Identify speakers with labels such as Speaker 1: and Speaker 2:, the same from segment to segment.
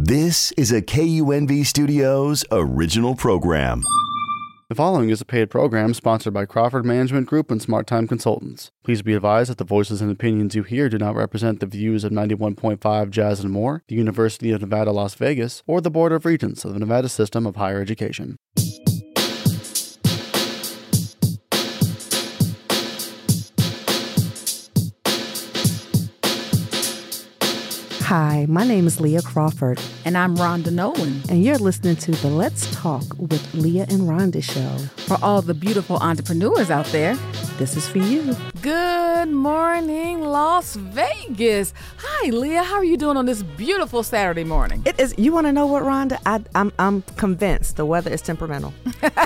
Speaker 1: This is a KUNV Studios original program.
Speaker 2: The following is a paid program sponsored by Crawford Management Group and Smart Time Consultants. Please be advised that the voices and opinions you hear do not represent the views of 91.5 Jazz and More, the University of Nevada, Las Vegas, or the Board of Regents of the Nevada System of Higher Education.
Speaker 3: Hi, my name is Leah Crawford.
Speaker 4: And I'm Rhonda Nolan.
Speaker 3: And you're listening to the Let's Talk with Leah and Rhonda show.
Speaker 4: For all the beautiful entrepreneurs out there,
Speaker 3: this is for you.
Speaker 4: Good morning, Las Vegas. Hi, Leah. How are you doing on this beautiful Saturday morning?
Speaker 3: It is. You want to know what, Rhonda? I'm convinced the weather is temperamental.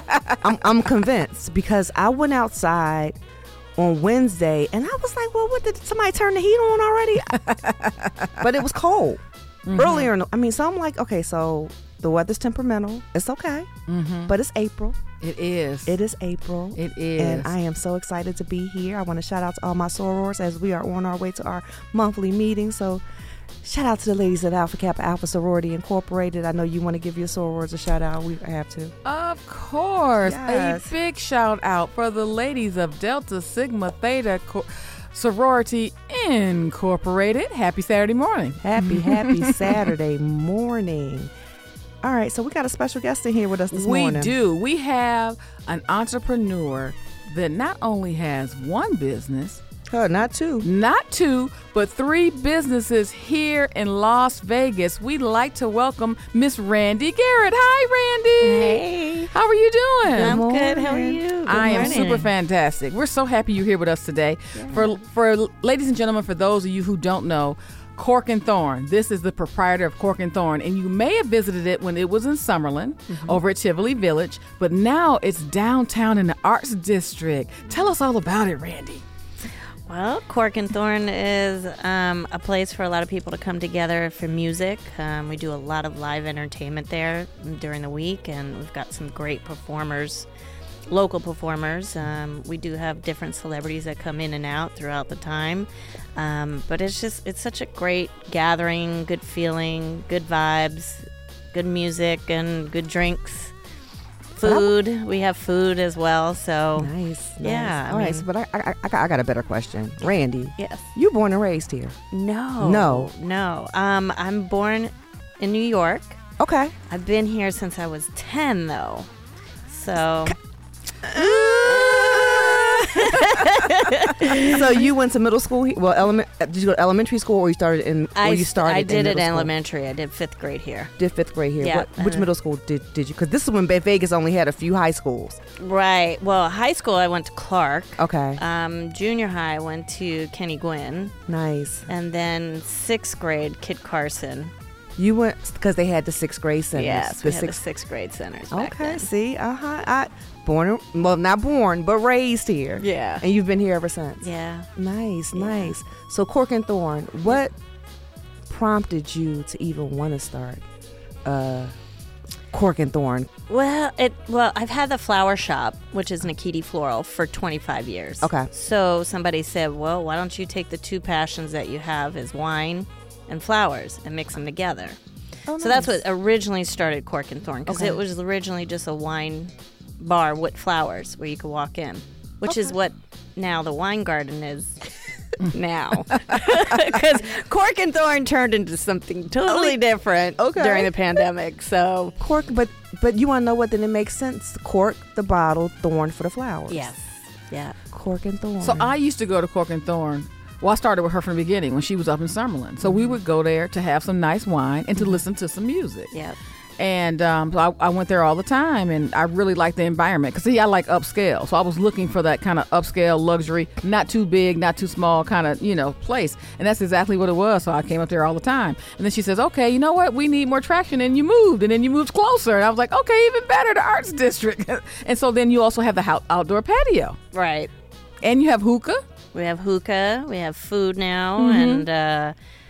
Speaker 3: I'm convinced because I went outside on Wednesday, and I was like, well, what, did somebody turn the heat on already? But it was cold earlier. So I'm like, okay, so the weather's temperamental. It's okay. But it's April.
Speaker 4: It is.
Speaker 3: It is April.
Speaker 4: It is.
Speaker 3: And I am so excited to be here. I want to shout out to all my sorors as we are on our way to our monthly meeting. So shout out to the ladies at Alpha Kappa Alpha Sorority Incorporated. I know you want to give your sorors a shout out. We have to.
Speaker 4: Of course.
Speaker 3: Yes.
Speaker 4: A big shout out for the ladies of Delta Sigma Theta Sorority Incorporated. Happy Saturday morning.
Speaker 3: Happy Saturday morning. All right, so we got a special guest in here with us this morning.
Speaker 4: We do. We have an entrepreneur that not only has one business,
Speaker 3: not two,
Speaker 4: but 3 businesses here in Las Vegas. We'd like to welcome Miss Randy Garrett. Hi, Randy.
Speaker 5: Hey.
Speaker 4: How are you doing?
Speaker 5: I'm good. How are you?
Speaker 4: I am super fantastic. We're so happy you're here with us today. Yeah. For ladies and gentlemen, for those of you who don't know, Cork and Thorn. This is the proprietor of Cork and Thorn, and you may have visited it when it was in Summerlin over at Tivoli Village, but now it's downtown in the Arts District. Tell us all about it, Randy.
Speaker 5: Well, Cork and Thorn is a place for a lot of people to come together for music. We do a lot of live entertainment there during the week, and we've got some great performers, local performers. We do have different celebrities that come in and out throughout the time. But it's such a great gathering, good feeling, good vibes, good music, and good drinks. Food. We have food as well. So
Speaker 3: nice.
Speaker 5: Yeah.
Speaker 3: All right. So, but I got a better question, Randy.
Speaker 5: Yes.
Speaker 3: You born and raised here?
Speaker 5: No. I'm born in New York.
Speaker 3: Okay.
Speaker 5: I've been here since I was 10, though. So.
Speaker 3: So you went to middle school? Well, did you go to elementary school, or you started in?
Speaker 5: I did
Speaker 3: in
Speaker 5: it elementary. I did 5th grade here.
Speaker 3: Did 5th grade here?
Speaker 5: Yeah.
Speaker 3: Which middle school did you? Because this is when Vegas only had a few high schools.
Speaker 5: Right. Well, high school I went to Clark.
Speaker 3: Okay.
Speaker 5: Junior high I went to Kenny Gwynn.
Speaker 3: Nice.
Speaker 5: And then 6th grade Kit Carson.
Speaker 3: You went because they had the 6th grade centers.
Speaker 5: Yes, we had the 6th grade centers. Back then.
Speaker 3: See, not born, but raised here.
Speaker 5: Yeah.
Speaker 3: And you've been here ever since.
Speaker 5: Yeah.
Speaker 3: Nice. So Cork and Thorn, what prompted you to even want to start Cork and Thorn?
Speaker 5: Well, I've had the flower shop, which is Nikiti Floral, for 25 years.
Speaker 3: Okay.
Speaker 5: So somebody said, well, why don't you take the 2 passions that you have is wine and flowers and mix them together.
Speaker 3: Oh,
Speaker 5: so that's what originally started Cork and Thorn, because it was originally just a wine bar with flowers where you could walk in, which is what now the wine garden is now. Because Cork and Thorn turned into something totally different during the pandemic. So
Speaker 3: Cork, but you want to know what? Then it makes sense. Cork, the bottle, Thorn for the flowers.
Speaker 5: Yes. Yeah.
Speaker 3: Cork and Thorn.
Speaker 4: So I used to go to Cork and Thorn. Well, I started with her from the beginning when she was up in Summerlin. So we would go there to have some nice wine and to listen to some music.
Speaker 5: Yeah.
Speaker 4: And so I went there all the time, and I really liked the environment. Because, see, I like upscale. So I was looking for that kind of upscale luxury, not too big, not too small kind of, place. And that's exactly what it was. So I came up there all the time. And then she says, okay, you know what? We need more traction. And you moved. And then you moved closer. And I was like, okay, even better, the Arts District. And so then you also have the outdoor patio.
Speaker 5: Right.
Speaker 4: And you have hookah.
Speaker 5: We have hookah. We have food now. And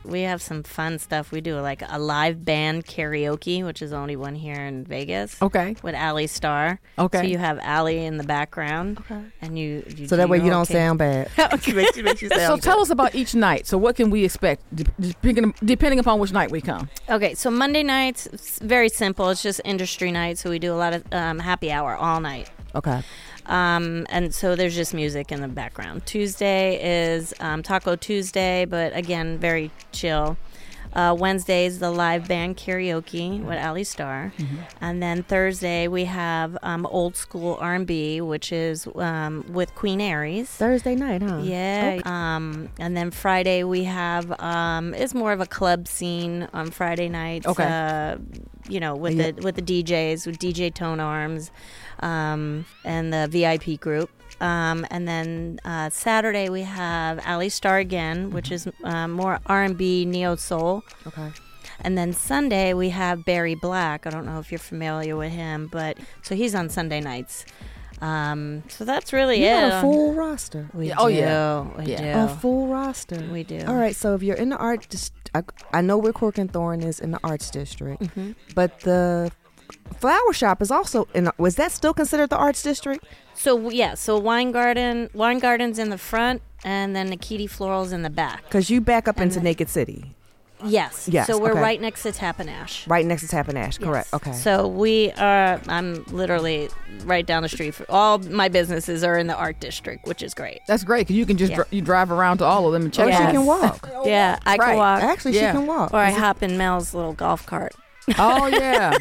Speaker 5: we have some fun stuff. We do like a live band karaoke, which is the only one here in Vegas.
Speaker 4: Okay.
Speaker 5: With Allie Starr.
Speaker 4: Okay.
Speaker 5: So you have Allie in the background.
Speaker 3: Okay.
Speaker 5: And you
Speaker 3: So that way you don't sound bad.
Speaker 5: makes you sound
Speaker 4: So tell us about each night. So what can we expect depending upon which night we come?
Speaker 5: Okay, so Monday nights, it's very simple. It's just industry night, so we do a lot of happy hour all night.
Speaker 3: Okay.
Speaker 5: And so there's just music in the background. Tuesday is Taco Tuesday, but again, very chill. Wednesday is the live band karaoke with Allie Starr. And then Thursday we have old school R&B, which is with Queen Aries.
Speaker 3: Thursday night, huh?
Speaker 5: Yeah. And then Friday we have it's more of a club scene on Friday nights.
Speaker 4: Okay.
Speaker 5: With the DJs, with DJ Tone Arms, and the VIP group. And then Saturday we have Allie Starr again, which is more R&B, neo soul.
Speaker 3: Okay.
Speaker 5: And then Sunday we have Barry Black. I don't know if you're familiar with him, but so he's on Sunday nights. So that's really
Speaker 3: You
Speaker 5: it.
Speaker 3: got a full roster.
Speaker 5: We
Speaker 4: Oh,
Speaker 5: do.
Speaker 4: yeah.
Speaker 5: We
Speaker 3: A
Speaker 5: do.
Speaker 3: full roster.
Speaker 5: We do.
Speaker 3: All right, so if you're in the art, I know where Cork and Thorn is in the arts district, but the flower shop is also in. Was that still considered the arts district?
Speaker 5: So yeah, so Wine Garden's in the front, and then Nikiti Floral's in the back.
Speaker 3: Because you back up
Speaker 5: And
Speaker 3: into
Speaker 5: then-
Speaker 3: Naked City,
Speaker 5: Yes.
Speaker 3: Yes,
Speaker 5: So we're
Speaker 3: okay.
Speaker 5: right next to Tapanash.
Speaker 3: right next to Tapanash. Correct.
Speaker 5: Yes.
Speaker 3: Okay.
Speaker 5: So we are. I'm literally right down the street. All my businesses are in the art district, which is great.
Speaker 4: That's great because you can just
Speaker 5: Yeah.
Speaker 4: you drive around to all of them and check.
Speaker 3: Or
Speaker 5: Yes.
Speaker 3: she can walk.
Speaker 5: Yeah, I
Speaker 4: Right.
Speaker 5: can walk,
Speaker 3: Actually,
Speaker 4: Yeah.
Speaker 3: she can walk.
Speaker 5: or I hop in Mel's little golf cart.
Speaker 4: Oh yeah.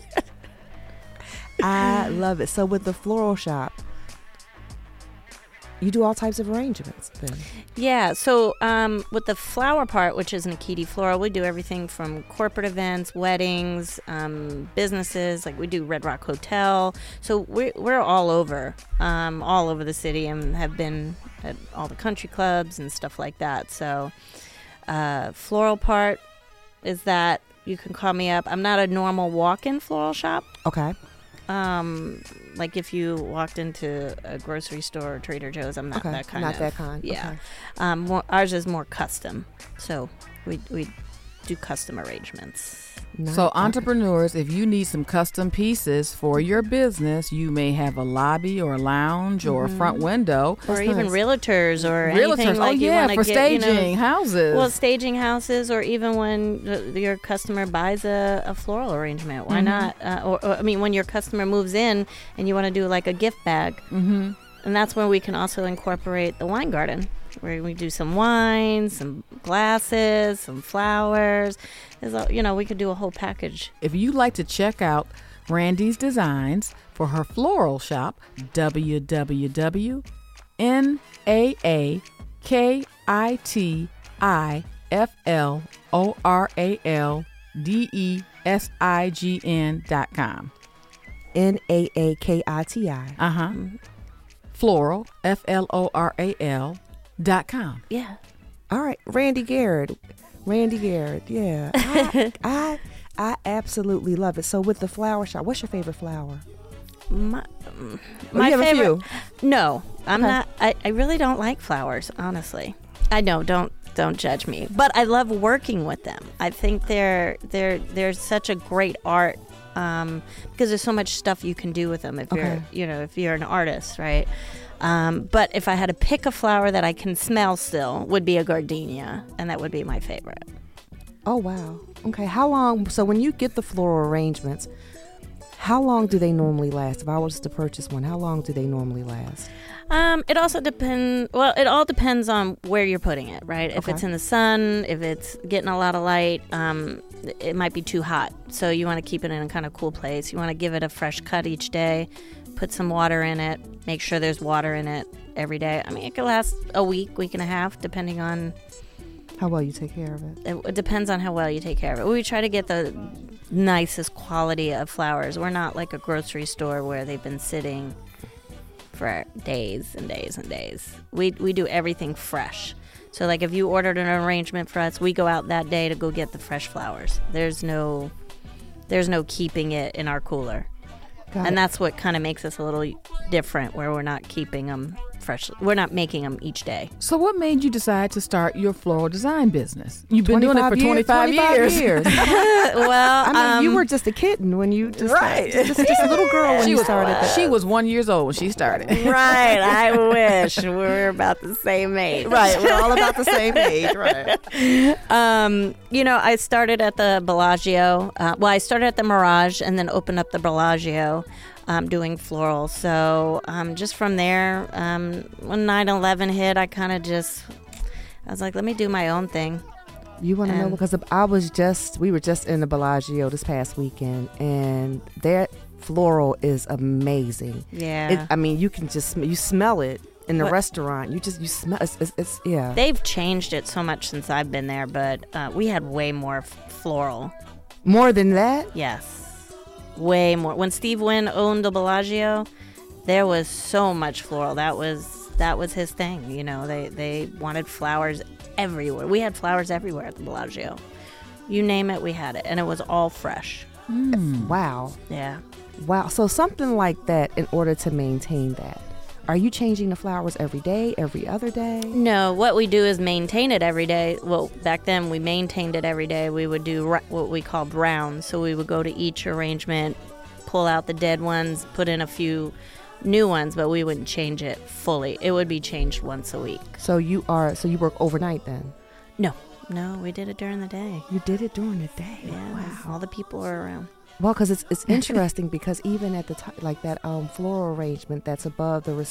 Speaker 3: I love it. So with the floral shop, you do all types of arrangements then.
Speaker 5: Yeah, so with the flower part, which is Nikiti Floral, we do everything from corporate events, weddings, businesses. Like we do Red Rock Hotel. So we're all over the city, and have been at all the country clubs and stuff like that. So floral part is that you can call me up. I'm not a normal walk-in floral shop.
Speaker 3: Okay.
Speaker 5: Like if you walked into a grocery store or Trader Joe's, I'm not
Speaker 3: Okay.
Speaker 5: that kind
Speaker 3: Not
Speaker 5: of.
Speaker 3: that kind.
Speaker 5: Yeah.
Speaker 3: Okay.
Speaker 5: Ours is more custom. So we do custom arrangements.
Speaker 4: So entrepreneurs, if you need some custom pieces for your business, you may have a lobby or a lounge or a front window.
Speaker 5: Or
Speaker 3: That's
Speaker 5: even
Speaker 3: nice.
Speaker 5: realtors or anything
Speaker 4: Realtors,
Speaker 5: like you want to
Speaker 4: for
Speaker 5: get,
Speaker 4: staging houses.
Speaker 5: Well, staging houses, or even when your customer buys a floral arrangement. Why not? When your customer moves in and you want to do like a gift bag.
Speaker 4: mm-hmm.
Speaker 5: And that's when we can also incorporate the wine garden, where we do some wine, some glasses, some flowers. We could do a whole package.
Speaker 4: If you'd like to check out Randy's designs for her floral shop, www.naakitfloraldesign.com.
Speaker 3: NAAKITI.
Speaker 4: Floral, FLORAL.com.
Speaker 5: Yeah.
Speaker 3: All right, Randy Garrett. Yeah, I absolutely love it. So with the flower shop, what's your favorite flower?
Speaker 5: My
Speaker 3: you have a
Speaker 5: favorite.
Speaker 3: few.
Speaker 5: No, I'm
Speaker 3: Okay.
Speaker 5: not. I really don't like flowers, honestly. I know. Don't judge me. But I love working with them. I think they're such a great art. Because there's so much stuff you can do with them if you're an artist, right? But if I had to pick a flower that I can smell still, would be a gardenia, and that would be my favorite.
Speaker 3: Oh, wow. Okay, how long? So when you get the floral arrangements, how long do they normally last? If I was to purchase one, how long do they normally last?
Speaker 5: It also depends. Well, it all depends on where you're putting it, right? If
Speaker 3: Okay.
Speaker 5: it's in the sun, if it's getting a lot of light, it might be too hot. So you want to keep it in a kind of cool place. You want to give it a fresh cut each day. Put some water in it. Make sure there's water in it every day. I mean, it could last a week and a half, depending on.
Speaker 3: How well you take care of it?
Speaker 5: It depends on how well you take care of it. We try to get the nicest quality of flowers. We're not like a grocery store where they've been sitting for days and days and days. We do everything fresh. So like if you ordered an arrangement for us, we go out that day to go get the fresh flowers. There's no keeping it in our cooler.
Speaker 3: Got
Speaker 5: And
Speaker 3: it.
Speaker 5: that's what kind of makes us a little different, where we're not keeping them fresh. We're not making them each day.
Speaker 4: So what made you decide to start your floral design business? You've been doing it for 25 years.
Speaker 5: Well,
Speaker 3: I mean, you were just a kitten when you just just a little girl when you started that.
Speaker 4: She was 1 year old when she started.
Speaker 5: Right. I wish we were about the same age.
Speaker 3: Right, we're all about the same age, right?
Speaker 5: I started at the Bellagio. I started at the Mirage and then opened up the Bellagio. Doing floral. So just from there, when 9/11 hit, I was like, let me do my own thing.
Speaker 3: You want to know, because we were just in the Bellagio this past weekend, and their floral is amazing.
Speaker 5: Yeah.
Speaker 3: You can you smell it in the restaurant. You smell it's yeah.
Speaker 5: They've changed it so much since I've been there, but we had way more floral.
Speaker 3: More than that?
Speaker 5: Yes. Way more. When Steve Wynn owned the Bellagio, there was so much floral. That was his thing. They wanted flowers everywhere. We had flowers everywhere at the Bellagio. You name it, we had it, and it was all fresh.
Speaker 3: Wow.
Speaker 5: Yeah.
Speaker 3: Wow. So something like that, in order to maintain that, are you changing the flowers every day, every other day?
Speaker 5: No, what we do is maintain it every day. Well, back then we maintained it every day. We would do what we called rounds. So we would go to each arrangement, pull out the dead ones, put in a few new ones, but we wouldn't change it fully. It would be changed once a week.
Speaker 3: So you work overnight then?
Speaker 5: No, we did it during the day.
Speaker 3: You did it during the day?
Speaker 5: Yeah,
Speaker 3: Wow.
Speaker 5: all the people were around.
Speaker 3: Well, because it's interesting because even at the top, like that floral arrangement that's above the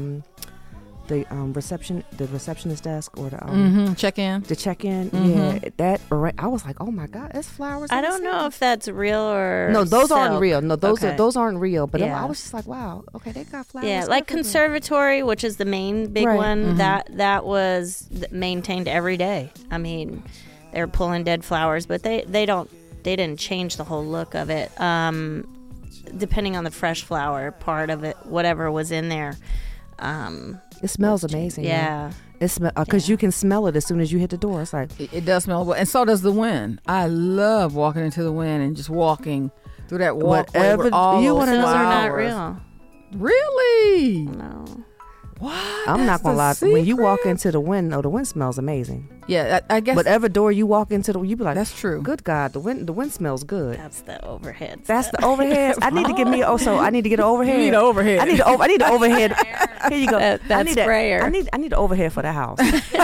Speaker 3: receptionist desk or the
Speaker 4: check-in.
Speaker 3: The check-in, yeah. I was like, oh my God, that's flowers.
Speaker 5: I don't know if that's real or
Speaker 3: no, those
Speaker 5: silk.
Speaker 3: aren't real. No, those
Speaker 5: Okay.
Speaker 3: those aren't real. But
Speaker 5: Yeah.
Speaker 3: I was just like, wow, okay, they got flowers.
Speaker 5: Yeah, like
Speaker 3: everywhere.
Speaker 5: Conservatory, which is the main big
Speaker 3: Right.
Speaker 5: one, that was maintained every day. I mean, they were pulling dead flowers, but they didn't change the whole look of it. Depending on the fresh flower part of it, whatever was in there.
Speaker 3: It smells amazing.
Speaker 5: Yeah.
Speaker 3: It smells because you can smell it as soon as you hit the door. It's like
Speaker 4: It does smell well, and so does the wind. I love walking into the wind and just walking through that walkway.
Speaker 3: Whatever
Speaker 4: with all
Speaker 3: you
Speaker 4: those
Speaker 3: wanna
Speaker 5: Those
Speaker 3: know.
Speaker 5: are not
Speaker 4: flowers.
Speaker 5: real.
Speaker 4: Really?
Speaker 5: No.
Speaker 4: What?
Speaker 3: I'm not
Speaker 4: That's
Speaker 3: gonna lie.
Speaker 4: the
Speaker 3: When you walk
Speaker 4: secret?
Speaker 3: into the wind, the wind smells amazing.
Speaker 4: Yeah, I guess
Speaker 3: Whatever door you walk into, you be like,
Speaker 4: that's true.
Speaker 3: good God, the wind smells good.
Speaker 5: That's the overhead.
Speaker 3: That's the overhead. I need to get me I need to get an overhead.
Speaker 4: You need an overhead.
Speaker 3: I need an overhead. Here you go.
Speaker 5: That
Speaker 3: I need
Speaker 5: sprayer.
Speaker 3: I need an overhead for the house.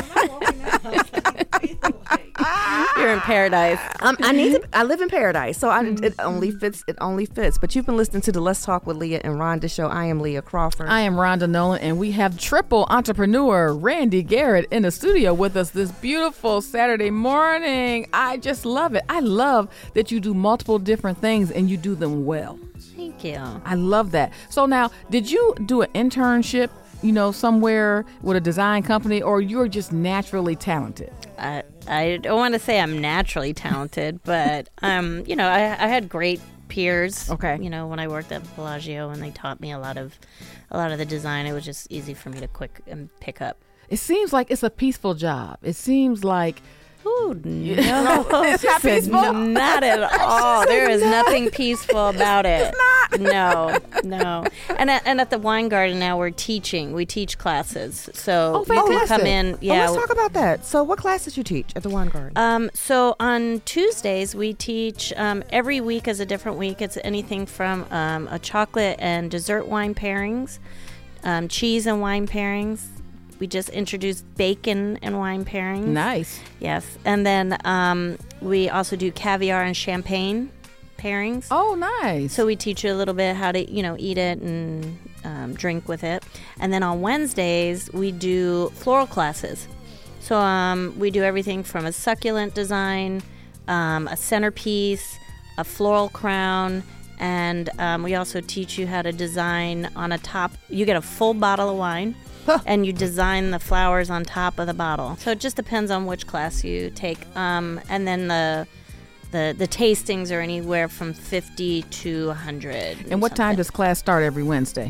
Speaker 5: You're in paradise.
Speaker 3: I live in paradise, so it only fits. It only fits. But you've been listening to the Let's Talk with Leah and Rhonda show. I am Leah Crawford.
Speaker 4: I am Rhonda Nolan, and we have triple entrepreneur Randy Garrett in the studio with us this beautiful Saturday morning. I just love it. I love that you do multiple different things and you do them well.
Speaker 5: Thank you.
Speaker 4: I love that. So now, did you do an internship, somewhere with a design company, or you're just naturally talented?
Speaker 5: I don't want to say I'm naturally talented, but I had great peers.
Speaker 4: Okay.
Speaker 5: When I worked at Bellagio, and they taught me a lot of the design. It was just easy for me to quick and pick up.
Speaker 4: It seems like it's a peaceful job. It seems like
Speaker 5: Ooh, no.
Speaker 4: It's not peaceful?
Speaker 5: Not at all. There is nothing peaceful about it. It's not. No. And at the Wine Garden now we're teaching. We teach classes. So you can come in. Yeah.
Speaker 3: Let's talk about that. So what classes you teach at the Wine Garden?
Speaker 5: So on Tuesdays we teach, every week is a different week. It's anything from a chocolate and dessert wine pairings, cheese and wine pairings. We just introduced bacon and wine pairings.
Speaker 4: nice.
Speaker 5: Yes. And then we also do caviar and champagne pairings.
Speaker 4: Oh, nice.
Speaker 5: So we teach you a little bit how to, eat it and drink with it. And then on Wednesdays, we do floral classes. So we do everything from a succulent design, a centerpiece, a floral crown, and we also teach you how to design on a top. You get a full bottle of wine. And you design the flowers on top of the bottle. So it just depends on which class you take. And then the tastings are anywhere from 50 to 100.
Speaker 4: And what time does class start every Wednesday?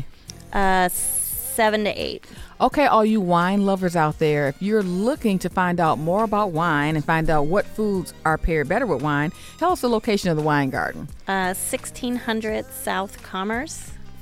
Speaker 5: 7 to 8.
Speaker 4: Okay, all you wine lovers out there, if you're looking to find out more about wine and find out what foods are paired better with wine, tell us the location of the Wine Garden.
Speaker 5: 1600 South Commerce.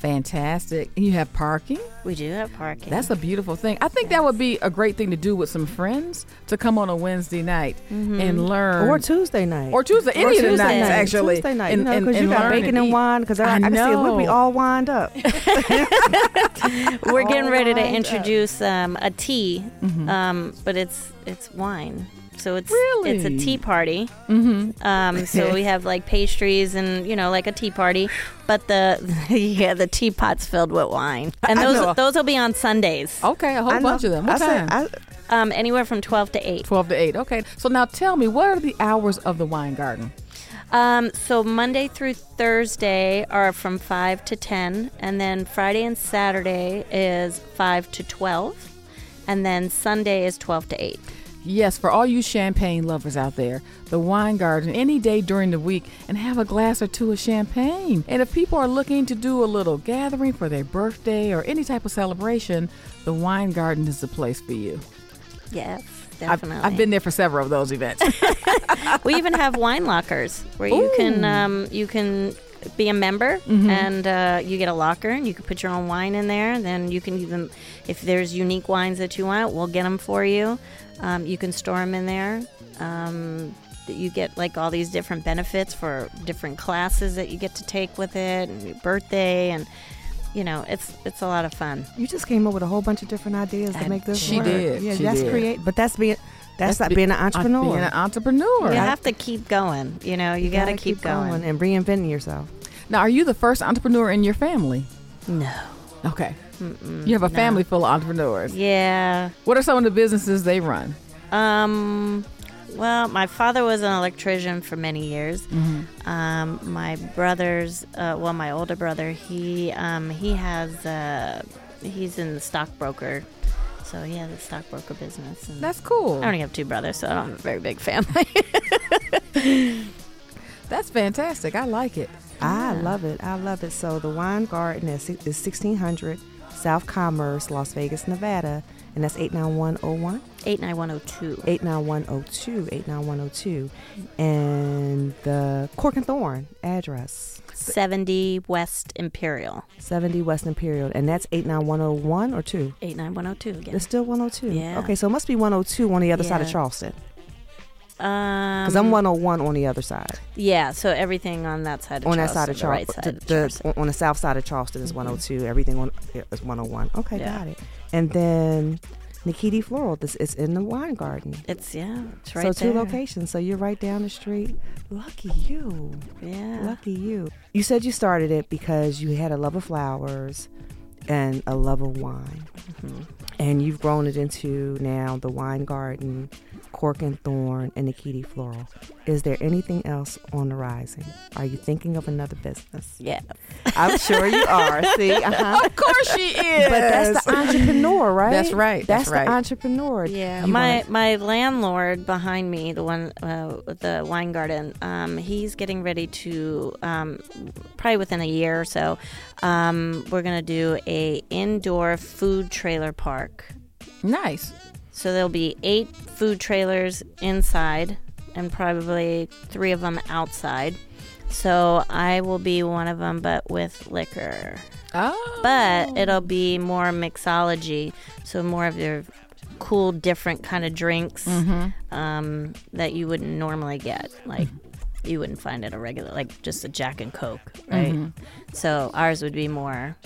Speaker 4: Fantastic. And you have parking?
Speaker 5: We do have parking.
Speaker 4: That's a beautiful thing. I think that would be a great thing to do with some friends, to come on a Wednesday night and learn.
Speaker 3: Or Tuesday night.
Speaker 4: Or Tuesday. Any of the
Speaker 5: Tuesday
Speaker 4: nights,
Speaker 5: night.
Speaker 4: actually.
Speaker 3: Tuesday night,
Speaker 4: And-
Speaker 3: because
Speaker 4: and
Speaker 3: you got
Speaker 4: learn
Speaker 3: bacon and
Speaker 4: eat.
Speaker 3: wine. Because I can see it. We'll be
Speaker 4: know.
Speaker 3: all wined up.
Speaker 5: We're getting ready to
Speaker 3: lined up.
Speaker 5: introduce a tea, but it's wine. So it's a tea party. So we have like pastries and like a tea party, but the teapot's filled with wine, and those will be on Sundays.
Speaker 4: Okay, a whole bunch of them. What time?
Speaker 5: Anywhere from 12 to 8.
Speaker 4: 12 to 8. Okay. So now tell me, what are the hours of the wine garden?
Speaker 5: So Monday through Thursday are from 5 to 10, and then Friday and Saturday is 5 to 12, and then Sunday is 12 to 8.
Speaker 4: Yes, for all you champagne lovers out there, the wine garden any day during the week, and have a glass or two of champagne. And if people are looking to do a little gathering for their birthday or any type of celebration, the wine garden is the place for you.
Speaker 5: Yes, definitely.
Speaker 4: I've been there for several of those events.
Speaker 5: We even have wine lockers where you can be a member and you get a locker and you can put your own wine in there. Then you can even, if there's unique wines that you want, we'll get them for you. You can store them in there. You get like all these different benefits for different classes that you get to take with it, and your birthday, and it's a lot of fun.
Speaker 3: You just came up with a whole bunch of different ideas to make this
Speaker 4: She
Speaker 3: work.
Speaker 4: did.
Speaker 3: Yeah,
Speaker 4: She
Speaker 3: that's
Speaker 4: did.
Speaker 3: create. But that's being an entrepreneur.
Speaker 4: Being an entrepreneur.
Speaker 5: You have to keep going. You got to keep going.
Speaker 3: and reinventing yourself.
Speaker 4: Now, are you the first entrepreneur in your family?
Speaker 5: No.
Speaker 4: Okay. You have a family full of entrepreneurs.
Speaker 5: Yeah.
Speaker 4: What are some of the businesses they run?
Speaker 5: Well, my father was an electrician for many years. My brother's, my older brother, he's in the stockbroker. So he has a stockbroker business. And
Speaker 4: That's cool.
Speaker 5: I only have 2 brothers, so I don't have a very big family.
Speaker 4: That's fantastic. I like it.
Speaker 3: I love it. I love it. So the wine garden is 1600 South Commerce, Las Vegas, Nevada. And that's 89101?
Speaker 5: 89102.
Speaker 3: 89102. And the Cork and Thorn address.
Speaker 5: 70 West Imperial.
Speaker 3: 70 West Imperial. And that's 89101 or 2?
Speaker 5: 89102 again.
Speaker 3: It's still 102.
Speaker 5: Yeah.
Speaker 3: Okay, so it must be 102 on the other side of
Speaker 5: Yeah.
Speaker 3: Charleston. Because I'm 101 on the other side.
Speaker 5: Yeah, so everything on that side of
Speaker 3: On
Speaker 5: Charleston.
Speaker 3: that side of
Speaker 5: the right
Speaker 3: Charleston.
Speaker 5: side of Charleston.
Speaker 3: On the south side of Charleston is 102. Everything is 101. Okay,
Speaker 5: Yeah.
Speaker 3: got it. And then Nikiti Floral. This is in the wine garden.
Speaker 5: It's right
Speaker 3: So
Speaker 5: there.
Speaker 3: 2 locations. So you're right down the street. Lucky you.
Speaker 5: Yeah.
Speaker 3: Lucky you. You said you started it because you had a love of flowers and a love of wine. And you've grown it into now the wine garden, Cork and Thorn, and Nikiti Floral. Is there anything else on the rising? Are you thinking of another business?
Speaker 5: Yeah.
Speaker 3: I'm sure you are. See?
Speaker 4: Of course she is.
Speaker 3: But that's the entrepreneur, right?
Speaker 4: That's right.
Speaker 3: That's
Speaker 4: right.
Speaker 3: the entrepreneur.
Speaker 5: Yeah,
Speaker 3: You
Speaker 5: my landlord behind me, the one with the wine garden, he's getting ready to probably within a year or so. We're gonna do a indoor food trailer park.
Speaker 4: Nice.
Speaker 5: So there'll be 8 food trailers inside, and probably 3 of them outside. So I will be one of them, but with liquor.
Speaker 4: Oh.
Speaker 5: But it'll be more mixology, so more of your cool, different kind of drinks that you wouldn't normally get. Like, you wouldn't find it a regular, like just a Jack and Coke, right? So ours would be more,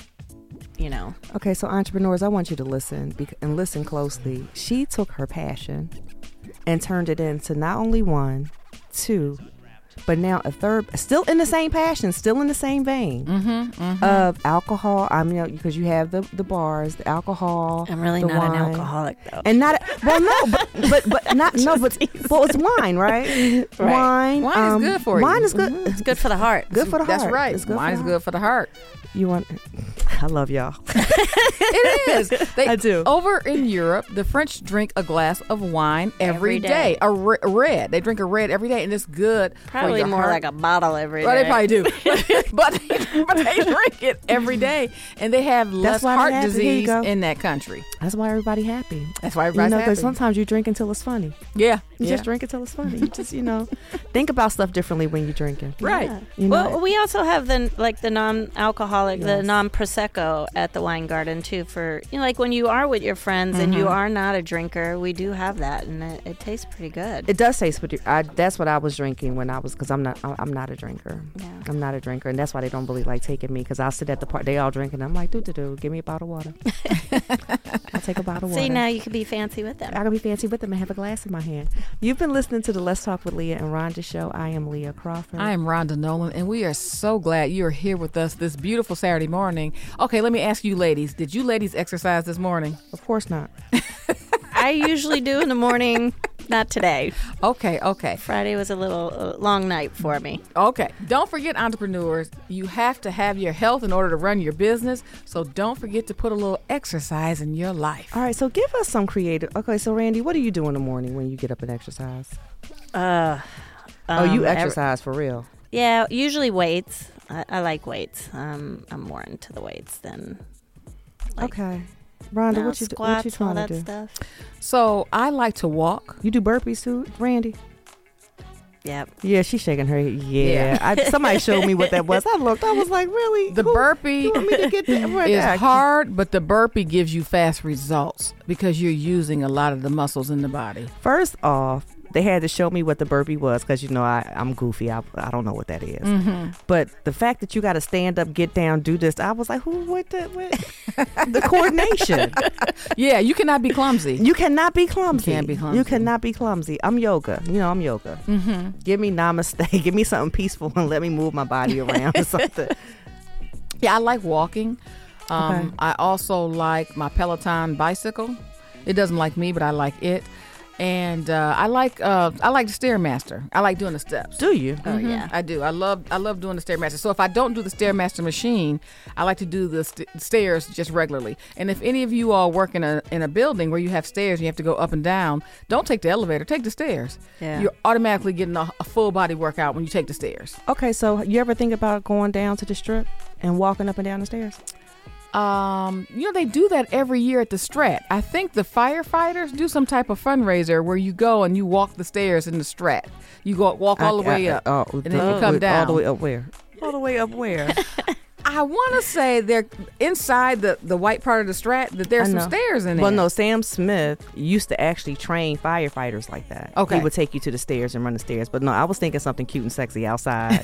Speaker 3: Okay, so entrepreneurs, I want you to listen and listen closely. She took her passion and turned it into not only 1, 2, but now a 3rd, still in the same passion, still in the same vein of alcohol. I mean, because you have the bars, the alcohol.
Speaker 5: I'm really
Speaker 3: the
Speaker 5: not
Speaker 3: wine.
Speaker 5: an alcoholic, though.
Speaker 3: And not well, no, but not no, but well, it's wine, right? Wine.
Speaker 4: Wine is good for you.
Speaker 3: Wine is good.
Speaker 5: It's good for the heart.
Speaker 3: Good for the heart.
Speaker 4: That's right.
Speaker 3: It's good
Speaker 4: Wine
Speaker 3: for
Speaker 4: is
Speaker 3: the
Speaker 4: good for the heart.
Speaker 3: You want? I love y'all.
Speaker 4: It is.
Speaker 3: I do.
Speaker 4: Over in Europe, the French drink a glass of wine every day.
Speaker 5: day.
Speaker 4: A red. They drink a red every day, and it's good.
Speaker 5: Probably
Speaker 4: for your
Speaker 5: more
Speaker 4: heart.
Speaker 5: like a bottle every day.
Speaker 4: Well, they probably do, but they drink it every day, and they have less
Speaker 3: why they
Speaker 4: heart
Speaker 3: have it. Here you
Speaker 4: disease
Speaker 3: go.
Speaker 4: in that country.
Speaker 3: That's why everybody happy.
Speaker 4: That's why everybody's
Speaker 3: because
Speaker 4: happy.
Speaker 3: sometimes you drink until it's funny.
Speaker 4: Yeah,
Speaker 3: You just drink it till it's funny. You just, think about stuff differently when you're drinking.
Speaker 4: Right.
Speaker 5: Yeah. Well, we also have the non-alcoholic, the
Speaker 3: Yes.
Speaker 5: non-prosecco at the Wine Garden too. For like when you are with your friends and you are not a drinker, we do have that, and it tastes pretty good.
Speaker 3: It does taste pretty. That's what I was drinking when I was, because I'm not a drinker.
Speaker 5: Yeah.
Speaker 3: I'm not a drinker, and that's why they don't really like taking me, because I'll sit at the park, they all drinking. I'm like, give me a bottle of water. I'll take a bottle of water.
Speaker 5: See, now you can be fancy with them.
Speaker 3: I can be fancy with them and have a glass in my hand. You've been listening to the Let's Talk with Leah and Rhonda show. I am Leah Crawford.
Speaker 4: I am Rhonda Nolan, and we are so glad you are here with us this beautiful Saturday morning. Okay, let me ask you ladies, did you ladies exercise this morning?
Speaker 3: Of course not.
Speaker 5: I usually do in the morning. Not today.
Speaker 4: Okay.
Speaker 5: Friday was a little long night for me.
Speaker 4: Okay. Don't forget, entrepreneurs, you have to have your health in order to run your business. So don't forget to put a little exercise in your life.
Speaker 3: All right, so give us some creative. Okay, so Randy, what do you do in the morning when you get up and exercise? You exercise for real?
Speaker 5: Yeah, usually weights. I like weights. I'm more into the weights than.
Speaker 3: Okay. Rhonda, what you
Speaker 5: squats,
Speaker 3: trying
Speaker 5: all that
Speaker 3: to do?
Speaker 5: stuff.
Speaker 4: So I like to walk.
Speaker 3: You do burpees too, Randy?
Speaker 5: Yep.
Speaker 3: Yeah, she's shaking her head. Yeah. Somebody showed me what that was. I looked. I was like, really?
Speaker 4: The burpee
Speaker 3: You want me to get that?
Speaker 4: is hard, but the burpee gives you fast results because you're using a lot of the muscles in the body.
Speaker 3: First off, they had to show me what the burpee was, because I'm goofy. I don't know what that is.
Speaker 4: Mm-hmm.
Speaker 3: But the fact that you got to stand up, get down, do this, I was like, the coordination.
Speaker 4: Yeah, you cannot be clumsy.
Speaker 3: You cannot be clumsy.
Speaker 4: You can't be clumsy.
Speaker 3: You cannot be clumsy. I'm yoga. I'm yoga.
Speaker 4: Mm-hmm.
Speaker 3: Give me namaste. Give me something peaceful and let me move my body around or something.
Speaker 4: Yeah, I like walking.
Speaker 3: Okay.
Speaker 4: I also like my Peloton bicycle. It doesn't like me, but I like it. And I like the Stairmaster. I like doing the steps.
Speaker 3: Do you?
Speaker 5: Oh yeah.
Speaker 4: I do. I love doing the Stairmaster. So if I don't do the Stairmaster machine, I like to do the stairs just regularly. And if any of you all work in a building where you have stairs and you have to go up and down, don't take the elevator. Take the stairs.
Speaker 5: Yeah.
Speaker 4: You're automatically getting a full body workout when you take the stairs.
Speaker 3: Okay, so you ever think about going down to the strip and walking up and down the stairs?
Speaker 4: They do that every year at the Strat. I think the firefighters do some type of fundraiser where you go and you walk the stairs in the Strat. You walk all the way up, and then you come down.
Speaker 3: All the way up where? All the way up where?
Speaker 4: I want to say they're inside the white part of the Strat, that there's some stairs in there.
Speaker 3: Well, no, Sam Smith used to actually train firefighters like that.
Speaker 4: Okay.
Speaker 3: He would take you to the stairs and run the stairs. But no, I was thinking something cute and sexy outside.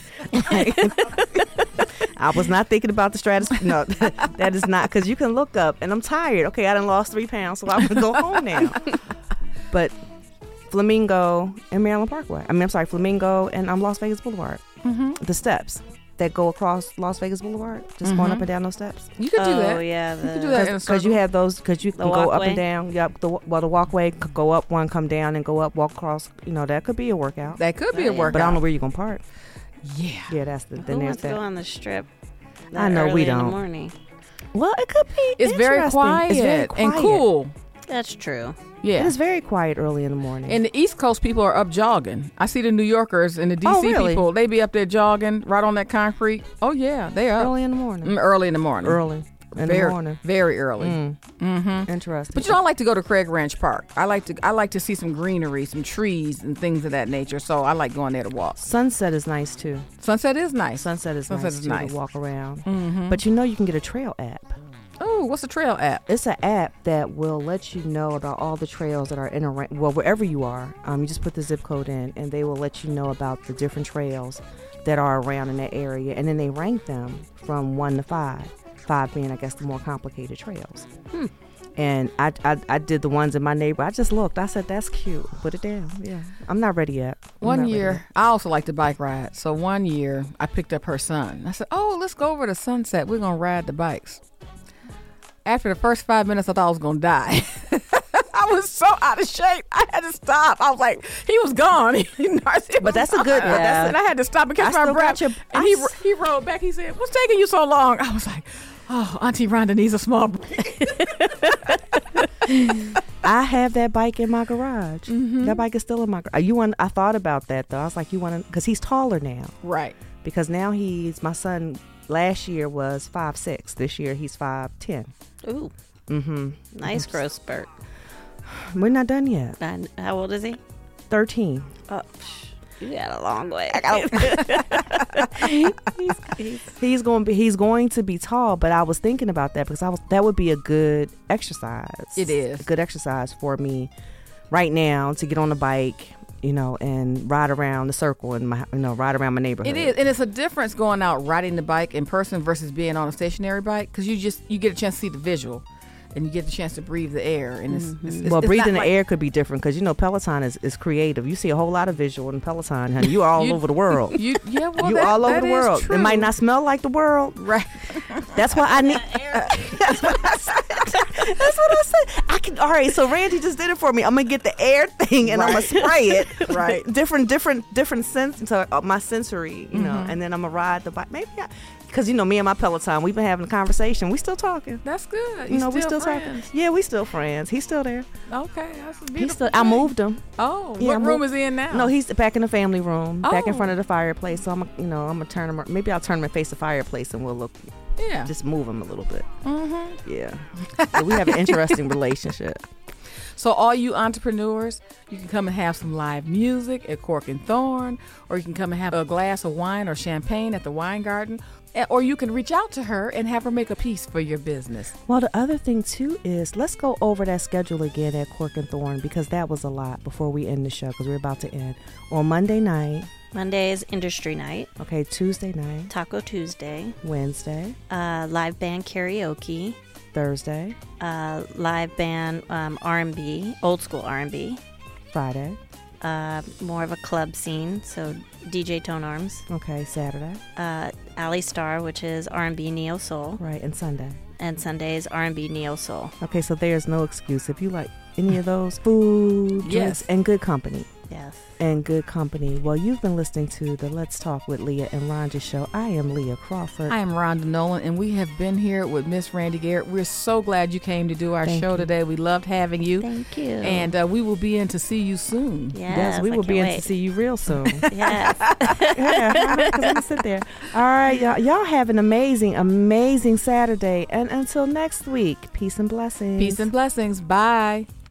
Speaker 3: I was not thinking about the stratosphere. No, that is not, because you can look up, and I'm tired. Okay, I done lost 3 pounds, so I'm going to go home now. But Flamingo and Maryland Parkway. Flamingo and Las Vegas Boulevard.
Speaker 4: Mm-hmm.
Speaker 3: The steps that go across Las Vegas Boulevard, just going up and down those steps.
Speaker 4: You could do that.
Speaker 5: Oh yeah.
Speaker 4: You could do that in a circle.
Speaker 3: Because you have those, because you can go up
Speaker 5: walkway?
Speaker 3: and down. Yep. The walkway could go up one, come down, and go up, walk across. That could be a workout.
Speaker 4: That could be a
Speaker 5: yeah.
Speaker 4: workout.
Speaker 3: But I don't know where you're going to park.
Speaker 4: Yeah.
Speaker 3: Yeah, that's the.
Speaker 5: Who
Speaker 3: Then there's
Speaker 5: wants to go
Speaker 3: that.
Speaker 5: on the strip?
Speaker 3: I know we
Speaker 5: early in
Speaker 3: don't.
Speaker 5: the morning.
Speaker 3: Well, it could be.
Speaker 4: It's very
Speaker 3: interesting.
Speaker 4: quiet,
Speaker 3: It's very
Speaker 4: and
Speaker 3: quiet.
Speaker 4: cool.
Speaker 5: That's true.
Speaker 4: Yeah.
Speaker 3: It is very quiet early in the morning.
Speaker 4: And the East Coast people are up jogging. I see the New Yorkers and the DC
Speaker 3: Oh, really?
Speaker 4: people. They be up there jogging right on that concrete. Oh yeah, they are
Speaker 3: early in the morning.
Speaker 4: early in the morning.
Speaker 3: Early in
Speaker 4: very,
Speaker 3: the morning.
Speaker 4: very early.
Speaker 3: Mm-hmm. Interesting.
Speaker 4: But I like to go to Craig Ranch Park. I like to see some greenery, some trees, and things of that nature. So I like going there to walk.
Speaker 3: Sunset is nice too.
Speaker 4: Sunset is nice.
Speaker 3: Sunset is nice too,
Speaker 4: nice.
Speaker 3: to walk around.
Speaker 4: Mm-hmm.
Speaker 3: But you can get a trail app.
Speaker 4: Oh, what's the trail app?
Speaker 3: It's an app that will let you know about all the trails that are in wherever you are. You just put the zip code in, and they will let you know about the different trails that are around in that area, and then they rank them from 1 to 5. 5 being, I guess, the more complicated trails. And I did the ones in my neighborhood. I just looked. I said, that's cute. Put it down. Yeah. I'm not ready yet.
Speaker 4: One year, I also like to bike ride. So one year, I picked up her son. I said, oh, let's go over to Sunset. We're going to ride the bikes. After the first 5 minutes, I thought I was going to die. I was so out of shape. I had to stop. I was like, he was gone.
Speaker 3: But that's a good.
Speaker 4: And I had to stop and catch my breath. And he rode back. He said, what's taking you so long? I was like, oh, Auntie Rhonda needs a small break.
Speaker 3: I have that bike in my garage. Mm-hmm. That bike is still in my garage. I thought about that, though. I was like, because he's taller now.
Speaker 4: Right.
Speaker 3: Because now my son last year was 5'6". This year he's 5'10".
Speaker 5: Ooh.
Speaker 3: Mm-hmm.
Speaker 5: Nice growth spurt.
Speaker 3: We're not done yet.
Speaker 5: And how old is he?
Speaker 3: 13.
Speaker 5: Oh, you got a long way.
Speaker 3: He's going to be tall, but I was thinking about that because that would be a good exercise.
Speaker 4: It is
Speaker 3: a good exercise for me right now to get on the bike, and ride around the circle and ride around my neighborhood.
Speaker 4: It is, and it's a difference going out riding the bike in person versus being on a stationary bike because you get a chance to see the visual. And you get the chance to breathe the air. And it's
Speaker 3: breathing the air could be different because, Peloton is creative. You see a whole lot of visual in Peloton, honey. You are all over the world.
Speaker 4: You
Speaker 3: all over the world.
Speaker 4: True.
Speaker 3: It might not smell like the world.
Speaker 4: Right.
Speaker 3: That's why I need. That's what I said. All right, so Randy just did it for me. I'm going to get the air thing and I'm going to spray it.
Speaker 4: Right.
Speaker 3: Different sense, so my sensory, and then I'm going to ride the bike. Maybe because, me and my Peloton, we've been having a conversation. We still talking.
Speaker 4: That's good.
Speaker 3: We still talking. Yeah, we still friends. He's still there.
Speaker 4: Okay, that's a beautiful
Speaker 3: I moved him.
Speaker 4: Oh, yeah, what room is he in now?
Speaker 3: No, he's back in the family room, back in front of the fireplace. So I'm gonna turn him. Maybe I'll turn him and face the fireplace, and we'll look.
Speaker 4: Yeah,
Speaker 3: just move him a little bit.
Speaker 4: Mm-hmm.
Speaker 3: Yeah, we have an interesting relationship.
Speaker 4: So all you entrepreneurs, you can come and have some live music at Cork and Thorn, or you can come and have a glass of wine or champagne at the Wine Garden, or you can reach out to her and have her make a piece for your business.
Speaker 3: Well, the other thing, too, is let's go over that schedule again at Cork and Thorn because that was a lot before we end the show because we're about to end. On Monday night.
Speaker 5: Monday is industry night.
Speaker 3: Okay, Tuesday night.
Speaker 5: Taco Tuesday.
Speaker 3: Wednesday.
Speaker 5: Live band karaoke.
Speaker 3: Thursday.
Speaker 5: Live band R&B, old school R&B.
Speaker 3: Friday.
Speaker 5: More of a club scene, so DJ Tone Arms.
Speaker 3: Okay, Saturday.
Speaker 5: Ali Star, which is R&B neo soul.
Speaker 3: Right, and Sunday.
Speaker 5: And Sunday is R&B neo soul.
Speaker 3: Okay, so there's no excuse if you like any of those food, drinks,
Speaker 4: yes,
Speaker 3: and good company.
Speaker 5: Yes.
Speaker 3: And good company. Well, you've been listening to the Let's Talk with Leah and Rhonda show. I am Leah Crawford.
Speaker 4: I am Rhonda Nolan, and we have been here with Miss Randy Garrett. We're so glad you came to do our show today. We loved having you.
Speaker 5: Thank you.
Speaker 4: And we will be in to see you soon.
Speaker 3: Yes, we will be in to see you real soon.
Speaker 5: Yes.
Speaker 3: Yeah, because I'm going to sit there. All right, y'all have an amazing, amazing Saturday. And until next week, peace and blessings.
Speaker 4: Peace and blessings. Bye.